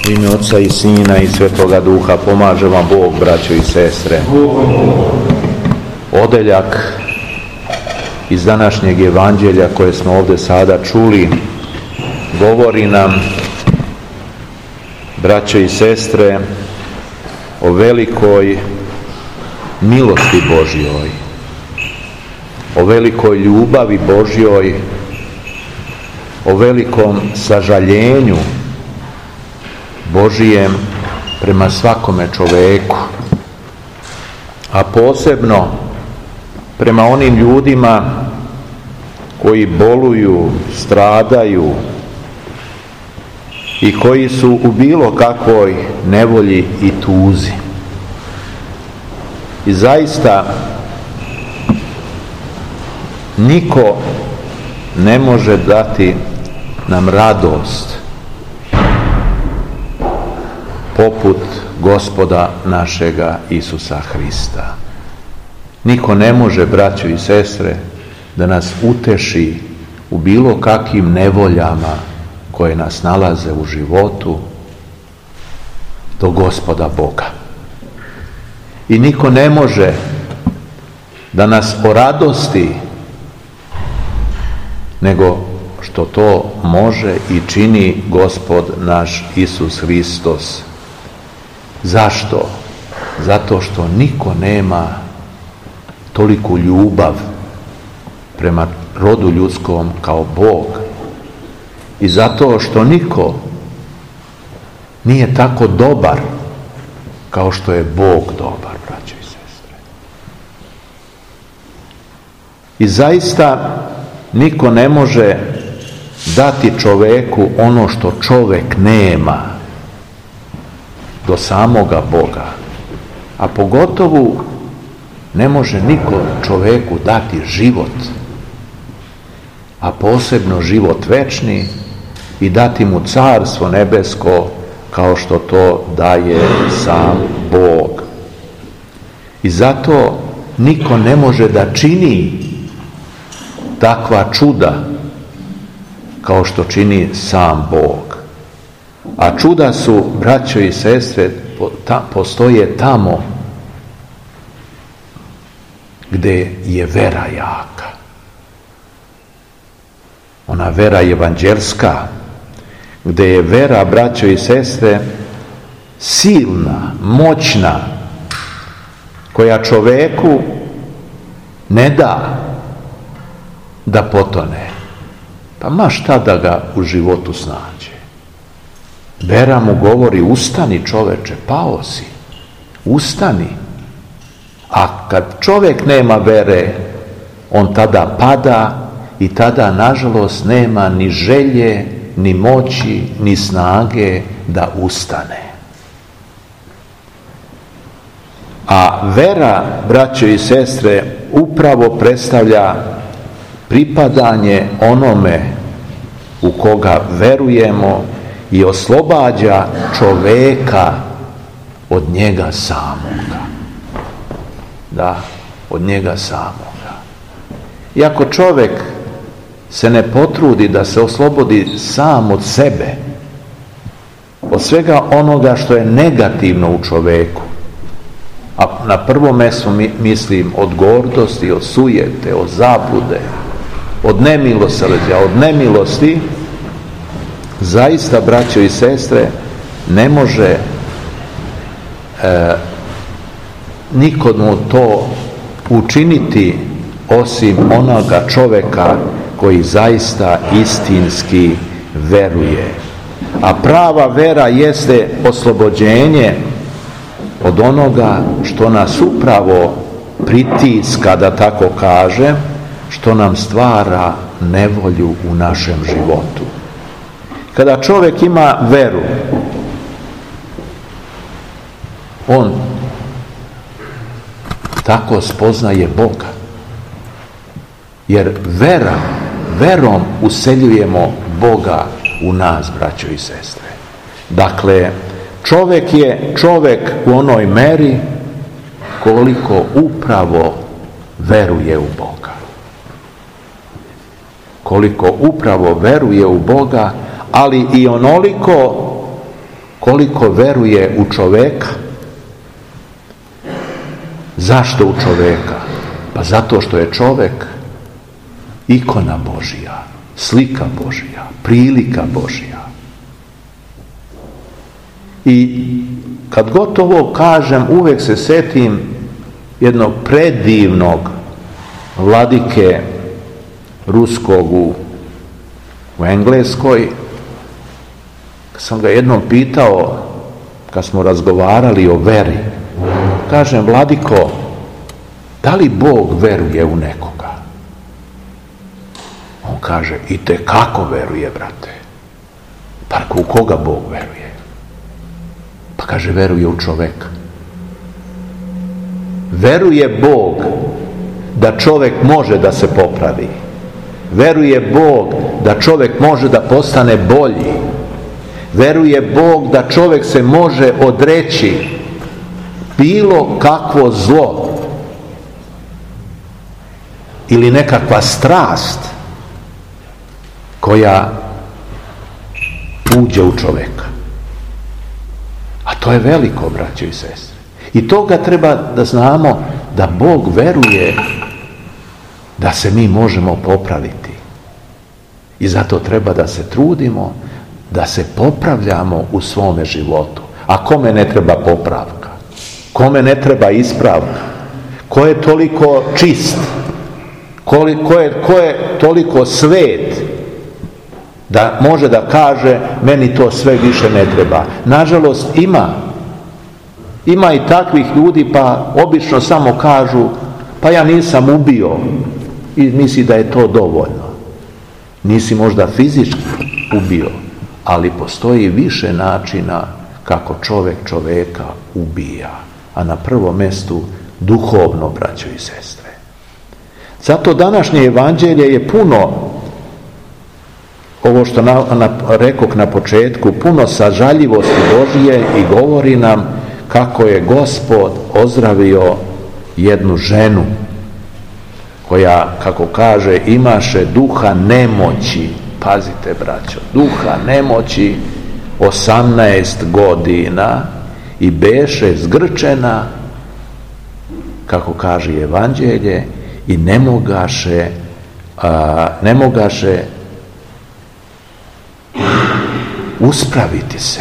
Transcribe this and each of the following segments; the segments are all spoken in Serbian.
U ime Otca i Sina i Svetoga Duha pomaže vam Bog, braćo i sestre. Odeljak iz današnjeg evanđelja koje smo ovdje sada čuli govori nam, braćo i sestre, o velikoj milosti Božjoj, o velikoj ljubavi Božjoj, o velikom sažaljenju Božijem prema svakome čoveku, a posebno prema onim ljudima koji boluju, stradaju i koji su u bilo kakvoj nevolji i tuzi. I zaista niko ne može dati nam radost poput Gospoda našega Isusa Hrista. Niko ne može, braćo i sestre, da nas uteši u bilo kakvim nevoljama koje nas nalaze u životu do Gospoda Boga. I niko ne može da nas oradosti nego što to može i čini Gospod naš Isus Hristos. Zašto? Zato što niko nema toliku ljubav prema rodu ljudskom kao Bog. I zato što niko nije tako dobar kao što je Bog dobar, braćo i sestre. I zaista niko ne može dati čoveku ono što čovek nema do samoga Boga. A pogotovo ne može niko čoveku dati život, a posebno život večni i dati mu carstvo nebesko kao što to daje sam Bog. I zato niko ne može da čini takva čuda kao što čini sam Bog. A čuda su, braćo i sestre, postoje tamo gdje je vera jaka. Ona vera evanđelska, gdje je vera, braćo i sestre, silna, moćna, koja čoveku ne da potone. Pa ma šta da ga u životu snađe. Vera mu govori: ustani čoveče, pao si, ustani. A kad čovjek nema vere, on tada pada i tada, nažalost, nema ni želje, ni moći, ni snage da ustane. A vera, braćo i sestre, upravo predstavlja pripadanje onome u koga verujemo i oslobađa čoveka od njega samoga. Da, od njega samoga. I ako čovjek se ne potrudi da se oslobodi sam od sebe, od svega onoga što je negativno u čoveku, a na prvom mjestu mislim od gordosti, od sujete, od zablude, od nemilosrđa, od nemilosti, zaista, braćo i sestre, ne može nikomu to učiniti osim onoga čovjeka koji zaista istinski veruje. A prava vera jeste oslobođenje od onoga što nas upravo pritiska, da tako kažem, što nam stvara nevolju u našem životu. Kada čovjek ima veru, on tako spoznaje Boga. Jer verom useljujemo Boga u nas, braćo i sestre. Dakle, čovjek je čovjek u onoj meri koliko upravo veruje u Boga. Koliko upravo veruje u Boga, ali i onoliko koliko veruje u čoveka. Zašto u čoveka? Pa zato što je čovek ikona Božja, slika Božja, prilika Božja. I kad gotovo kažem, uvek se setim jednog predivnog vladike ruskog u Engleskoj. Sam ga jednom pitao, kad smo razgovarali o veri, kažem: vladiko, da li Bog veruje u nekoga? On kaže: itekako veruje, brate. Pa u koga Bog veruje? Pa kaže: veruje u čoveka. Veruje Bog da čovek može da se popravi. Veruje Bog da čovek može da postane bolji. Veruje Bog da čovek se može odreći bilo kakvo zlo ili nekakva strast koja uđe u čoveka. A to je veliko, braćo i sestre. I toga treba da znamo, da Bog veruje da se mi možemo popraviti. I zato treba da se trudimo da se popravljamo u svome životu. A kome ne treba popravka? Kome ne treba ispravka? Ko je toliko čist? Ko je toliko svet da može da kaže: meni to sve više ne treba? Nažalost, ima i takvih ljudi, pa obično samo kažu: pa ja nisam ubio, i misli da je to dovoljno. Nisi možda fizički ubio, ali postoji više načina kako čovek čoveka ubija, a na prvom mestu duhovno, braćo i sestre. Zato današnje evanđelje je puno, ovo što rekoh na početku, puno sažaljivosti Božije i govori nam kako je Gospod ozdravio jednu ženu koja, kako kaže, imaše duha nemoći. Pazite, braćo, duha nemoći 18 godina i beše zgrčena, kako kaže evanđelje, i ne mogaše uspraviti se.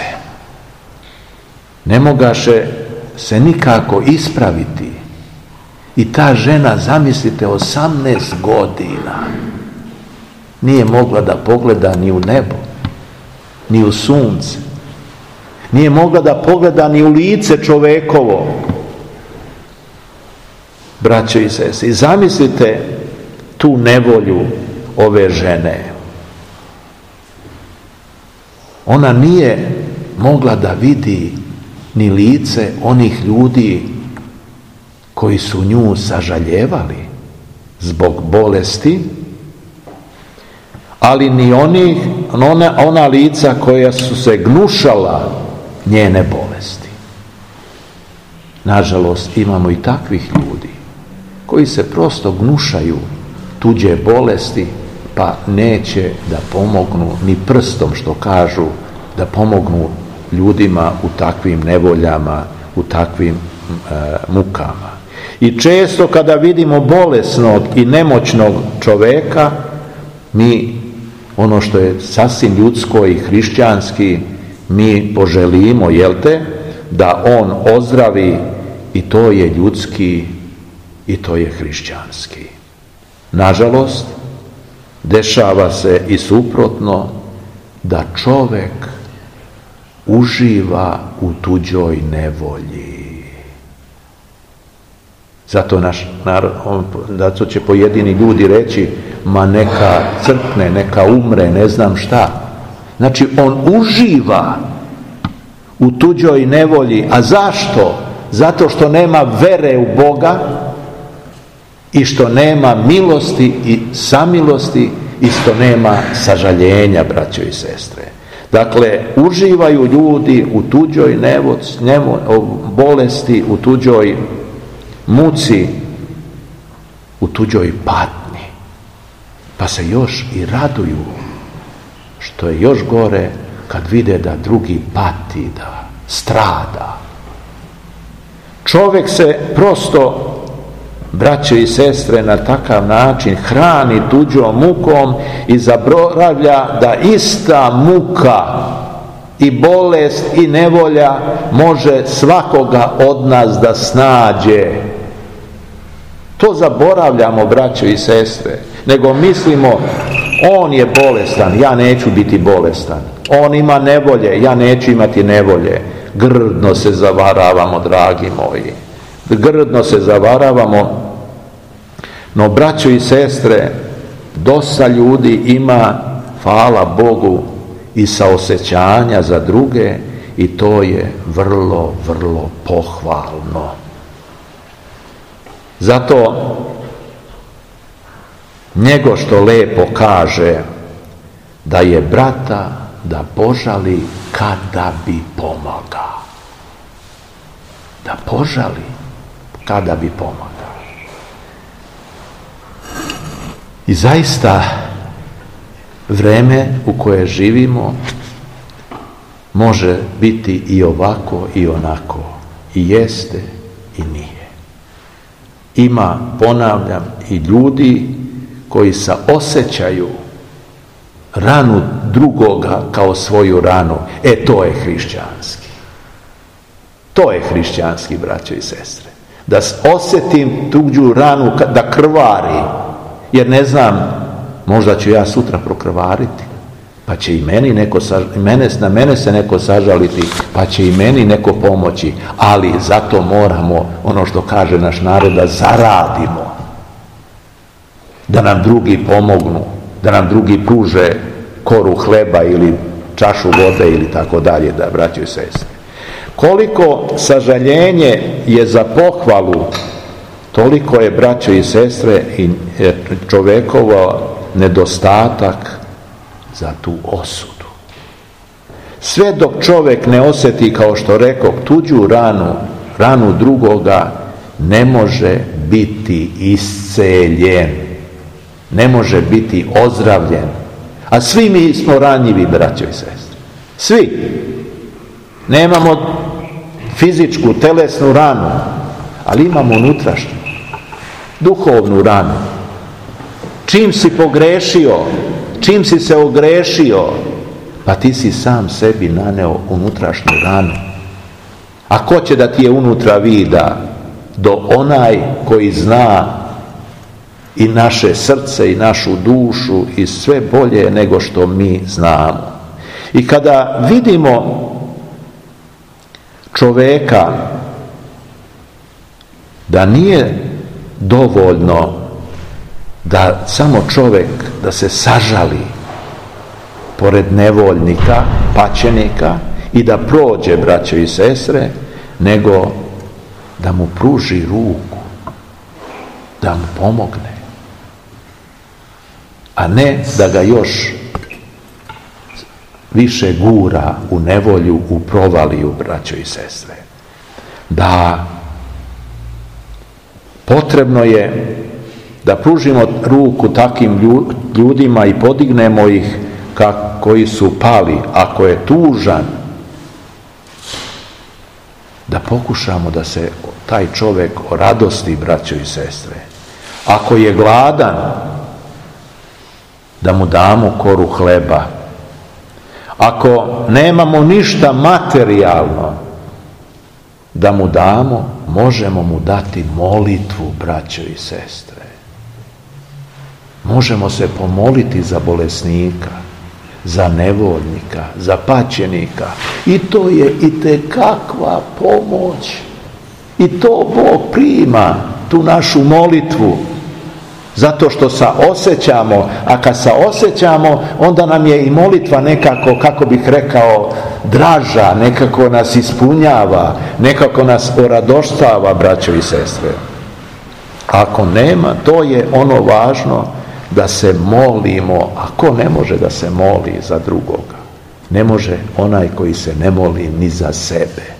Ne mogaše se nikako ispraviti. I ta žena, zamislite, 18 godina nije mogla da pogleda ni u nebo, ni u sunce. Nije mogla da pogleda ni u lice čovekovo. Braćo i sestre, zamislite tu nevolju ove žene. Ona nije mogla da vidi ni lice onih ljudi koji su nju sažaljevali zbog bolesti, ali ni ona lica koja su se gnušala njene bolesti. Nažalost, imamo i takvih ljudi koji se prosto gnušaju tuđe bolesti, pa neće da pomognu ni prstom, što kažu, da pomognu ljudima u takvim nevoljama, u takvim mukama. I često kada vidimo bolesnog i nemoćnog čoveka, mi, ono što je sasvim ljudsko i hrišćanski, mi poželimo, da on ozdravi, i to je ljudski i to je hrišćanski. Nažalost, dešava se i suprotno, da čovek uživa u tuđoj nevolji. Zato naš narod, zato će pojedini ljudi reći: ma neka crkne, neka umre, ne znam šta. Znači, on uživa u tuđoj nevolji. A zašto? Zato što nema vere u Boga i što nema milosti i samilosti i što nema sažaljenja, braćo i sestre. Dakle, uživaju ljudi u tuđoj bolesti, u tuđoj muci, u tuđoj patnji. Pa se još i raduju, što je još gore, kad vide da drugi pati, da strada. Čovjek se prosto, braće i sestre, na takav način hrani tuđom mukom i zaboravlja da ista muka i bolest i nevolja može svakoga od nas da snađe. To zaboravljamo, braće i sestre, nego mislimo on je bolestan, ja neću biti bolestan. On ima nevolje, ja neću imati nevolje. Grdno se zavaravamo, dragi moji. Grdno se zavaravamo. No, braćo i sestre, dosta ljudi ima, hvala Bogu, i saosjećanja za druge, i to je vrlo, vrlo pohvalno. Zato nego što lepo kaže da je brata da požali kada bi pomogao. Da požali kada bi pomogao. I zaista vreme u koje živimo može biti i ovako i onako, i jeste i nije. Ima, ponavljam, i ljudi koji osjećaju ranu drugoga kao svoju ranu. To je hrišćanski. To je hrišćanski, braćo i sestre. Da osjetim tuđu ranu, da krvari, jer ne znam, možda ću ja sutra prokrvariti, pa će i na mene se neko sažaliti, pa će i meni neko pomoći, ali zato moramo, ono što kaže naš narod, da zaradimo, da nam drugi pomognu, da nam drugi pruže koru hleba ili čašu vode ili tako dalje, da, braćo i sestre. Koliko sažaljenje je za pohvalu, toliko je, braćo i sestre, i čovjekova nedostatak za tu osudu. Sve dok čovjek ne osjeti, kao što rekao, tuđu ranu drugoga, ne može biti isceljen, ne može biti ozdravljen. A svi mi smo ranjivi, braćo i sestre. Svi. Nemamo fizičku, telesnu ranu, ali imamo unutrašnju, duhovnu ranu. Čim si pogrešio, čim si se ogrešio, pa ti si sam sebi naneo unutrašnju ranu. A ko će da ti je unutra vida? Do onaj koji zna i naše srce i našu dušu i sve bolje nego što mi znamo. I kada vidimo čovjeka da nije dovoljno da samo čovjek da se sažali pored nevoljnika, paćenika i da prođe, braćo i sestre, nego da mu pruži ruku, da mu pomogne, a ne da ga još više gura u nevolju, u provaliju, braćo i sestre. Da potrebno je da pružimo ruku takvim ljudima i podignemo ih koji su pali. Ako je tužan, da pokušamo da se taj čovjek oradosti, braćo i sestre. Ako je gladan, da mu damo koru hleba. Ako nemamo ništa materijalno da mu damo, možemo mu dati molitvu, braćo i sestre. Možemo se pomoliti za bolesnika, za nevoljnika, za paćenika. I to je itekakva pomoć. I to Bog prima, tu našu molitvu. Zato što saosjećamo, a kad saosjećamo, onda nam je i molitva nekako, kako bih rekao, draža, nekako nas ispunjava, nekako nas oradoštava, braćo i sestre. Ako nema, to je ono važno, da se molimo. A ko ne može da se moli za drugoga? Ne može onaj koji se ne moli ni za sebe.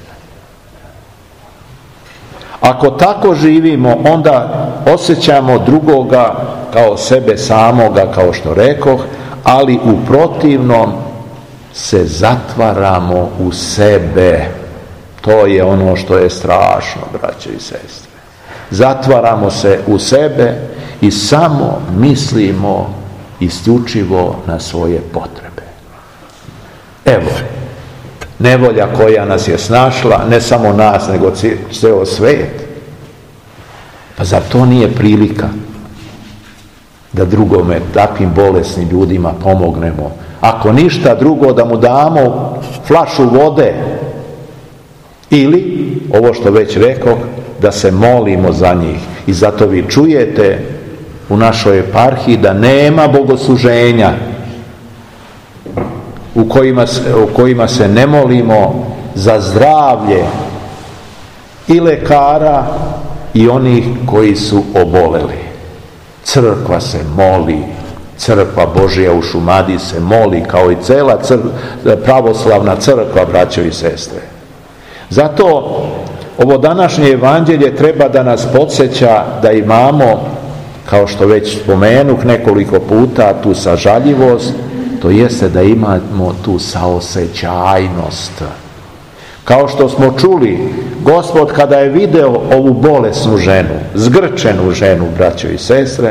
Ako tako živimo, onda osjećamo drugoga kao sebe samoga, kao što rekoh, ali u protivnom se zatvaramo u sebe. To je ono što je strašno, braćo i sestre. Zatvaramo se u sebe i samo mislimo isključivo na svoje potrebe. Evo, nevolja koja nas je snašla, ne samo nas, nego ceo svijet. Pa zar to nije prilika da drugome, takvim bolesnim ljudima pomognemo? Ako ništa drugo, da mu damo flašu vode ili, ovo što već rekao, da se molimo za njih. I zato vi čujete u našoj eparhiji da nema bogosluženja u kojima se ne molimo za zdravlje i lekara i onih koji su oboleli. Crkva se moli, crkva Božja u Šumadiji se moli, kao i cela pravoslavna crkva, braćo i sestre. Zato ovo današnje evanđelje treba da nas podsjeća da imamo, kao što već spomenuh nekoliko puta, tu sažaljivost, to jeste da imamo tu saosećajnost. Kao što smo čuli, Gospod kada je video ovu bolesnu ženu, zgrčenu ženu, braćo i sestre,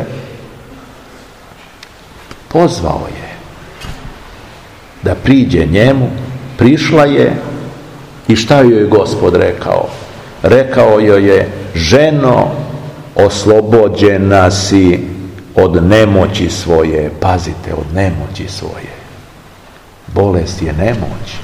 pozvao je da priđe njemu, prišla je i šta joj je Gospod rekao? Rekao joj je: ženo, oslobođena si od nemoći svoje. Pazite, od nemoći svoje. Bolest je nemoć.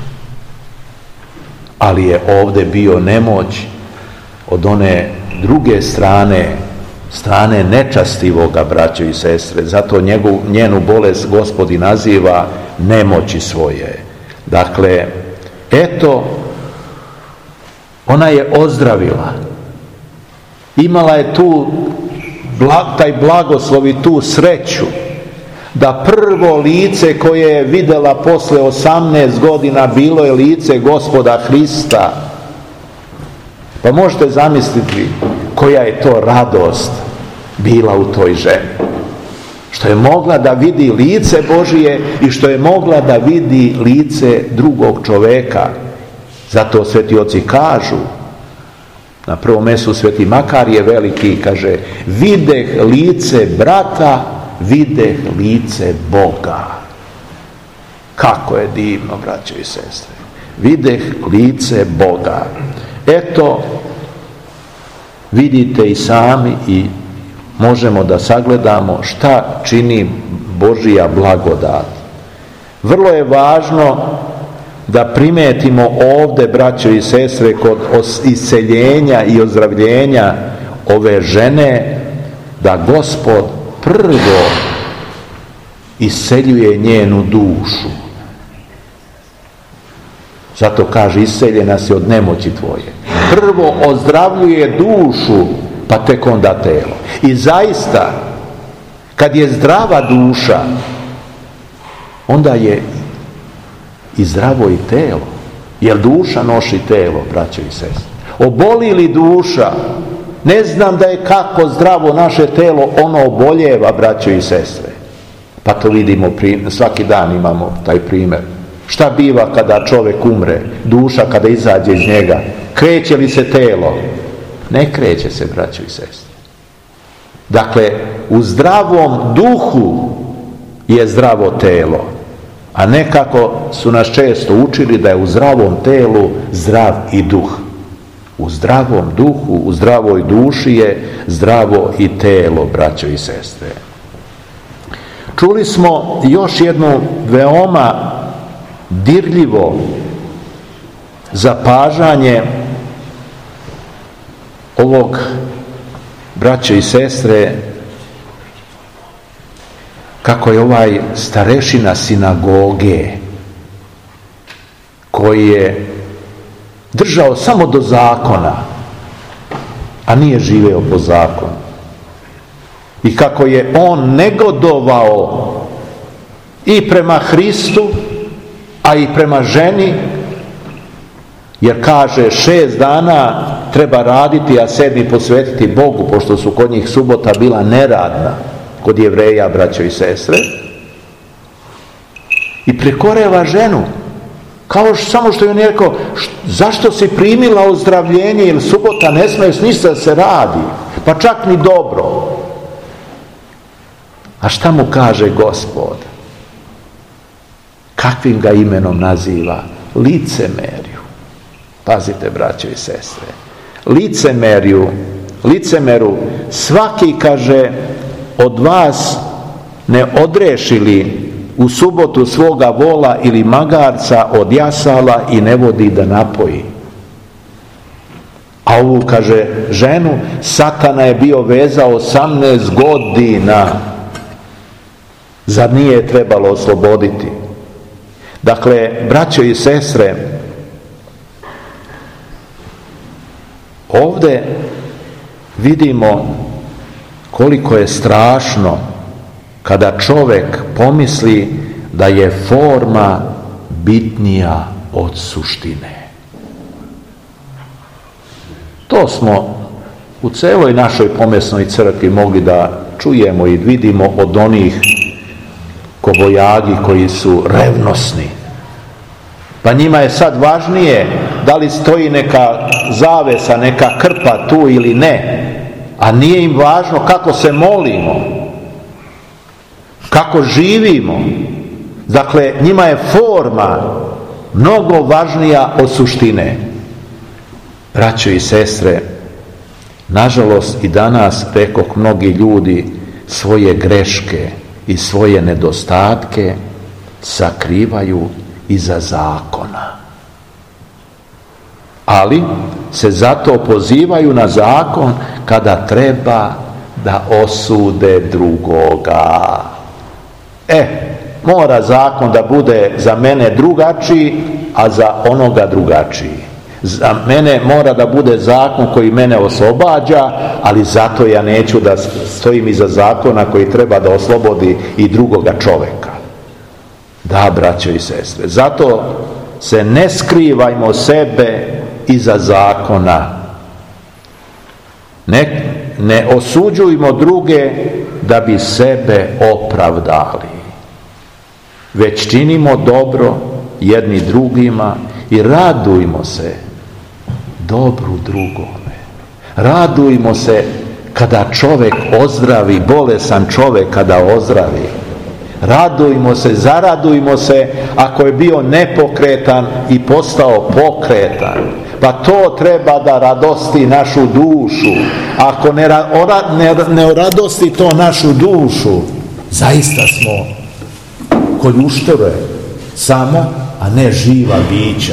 Ali je ovdje bio nemoć od one druge strane nečastivoga, braćo i sestre. Zato njenu bolest Gospod naziva nemoći svoje. Dakle, eto, ona je ozdravila. Imala je tu taj blagoslov i tu sreću da prvo lice koje je vidjela posle 18 godina bilo je lice Gospoda Hrista. Pa možete zamisliti koja je to radost bila u toj ženi. Što je mogla da vidi lice Božije i što je mogla da vidi lice drugog čoveka. Zato sveti oci kažu, na prvom mjestu sveti Makarije veliki kaže: videh lice brata, videh lice Boga. Kako je divno, braćo i sestre. Videh lice Boga. Eto, vidite i sami i možemo da sagledamo šta čini Božija blagodat. Vrlo je važno da primetimo ovdje, braćo i sestre, kod isceljenja i ozdravljenja ove žene, da Gospod prvo isceljuje njenu dušu. Zato kaže: isceljena si od nemoći tvoje. Prvo ozdravljuje dušu, pa tek onda telo. I zaista, kad je zdrava duša, onda je i zdravo i telo. Jer duša nosi telo, braćo i sestre. Oboli li duša, ne znam da je kako zdravo naše telo, ono oboljeva, braćo i sestre. Pa to vidimo, svaki dan imamo taj primjer. Šta biva kada čovjek umre, duša kada izađe iz njega? Kreće li se telo? Ne kreće se, braćo i sestre. Dakle, u zdravom duhu je zdravo telo. A nekako su nas često učili da je u zdravom telu zdrav i duh. U zdravom duhu, u zdravoj duši je zdravo i telo, braćo i sestre. Čuli smo još jedno veoma dirljivo zapažanje ovog, braćo i sestre, kako je ovaj starešina sinagoge, koji je držao samo do zakona, a nije živeo po zakonu, i kako je on negodovao i prema Hristu, a i prema ženi, jer kaže 6 dana treba raditi, a 7 posvetiti Bogu, pošto su kod njih subota bila neradna, kod Jevreja, braćo i sestre, i prekoreva ženu Samo što je on rekao, zašto si primila ozdravljenje, jer subota ne smije ništa da se radi, pa čak ni dobro. A šta mu kaže Gospod? Kakvim ga imenom naziva? Licemerju. Pazite, braćo i sestre. Licemeru, svaki, kaže, od vas ne odrešili u subotu svoga vola ili magarca od jasala i ne vodi da napoji. A ovu, kaže, ženu Satana je bio vezao 18 godina. Zar nije trebalo osloboditi? Dakle, braćo i sestre, ovdje vidimo koliko je strašno kada čovjek pomisli da je forma bitnija od suštine. To smo u celoj našoj pomesnoj crkvi mogli da čujemo i vidimo od onih kobojagi koji su revnosni. Pa njima je sad važnije da li stoji neka zavesa, neka krpa tu ili ne, a nije im važno kako se molimo, kako živimo. Dakle, njima je forma mnogo važnija od suštine. Braćo i sestre, nažalost i danas, rekoh, mnogi ljudi svoje greške i svoje nedostatke sakrivaju iza zakona. Ali se zato pozivaju na zakon kada treba da osude drugoga. Mora zakon da bude za mene drugačiji, a za onoga drugačiji. Za mene mora da bude zakon koji mene oslobađa, ali zato ja neću da stojim iza zakona koji treba da oslobodi i drugoga čoveka. Da, braćo i sestre, zato se ne skrivajmo sebe iza zakona. Ne osuđujmo druge da bi sebe opravdali, već činimo dobro jedni drugima i radujmo se dobru drugome. Radujmo se kada čovjek ozdravi, bolesan čovjek kada ozdravi. Radujmo se, zaradujmo se ako je bio nepokretan i postao pokretan. Pa to treba da radosti našu dušu. Ako ne radosti to našu dušu, zaista smo koljuštore samo, a ne živa bića.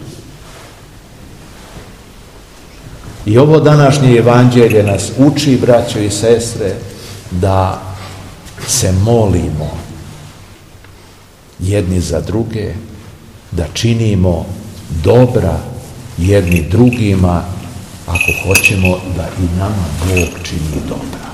I ovo današnje evanđelje nas uči, braćo i sestre, da se molimo jedni za druge, da činimo dobra jedni drugima, ako hoćemo da i nama Bog čini dobra.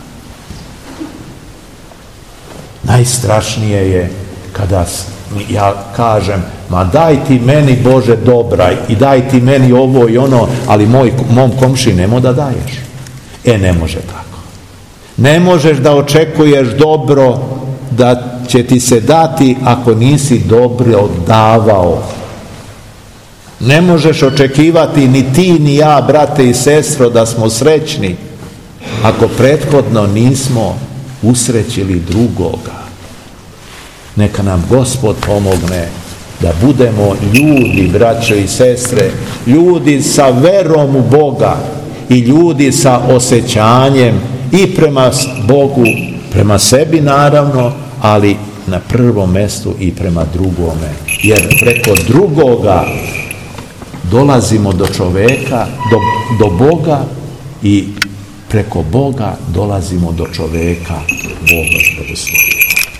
Najstrašnije je kada ja kažem, ma daj ti meni Bože dobra i daj ti meni ovo i ono, ali mom komši nemo da daješ. Ne može tako. Ne možeš da očekuješ dobro da će ti se dati ako nisi dobro davao. Ne možeš očekivati ni ti ni ja, brate i sestro, da smo srećni ako prethodno nismo usrećili drugoga. Neka nam Gospod pomogne da budemo ljudi, braćo i sestre, ljudi sa verom u Boga i ljudi sa osjećanjem i prema Bogu, prema sebi naravno, ali na prvom mjestu i prema drugome. Jer preko drugoga dolazimo do čoveka, do Boga, i preko Boga dolazimo do čoveka. Boga što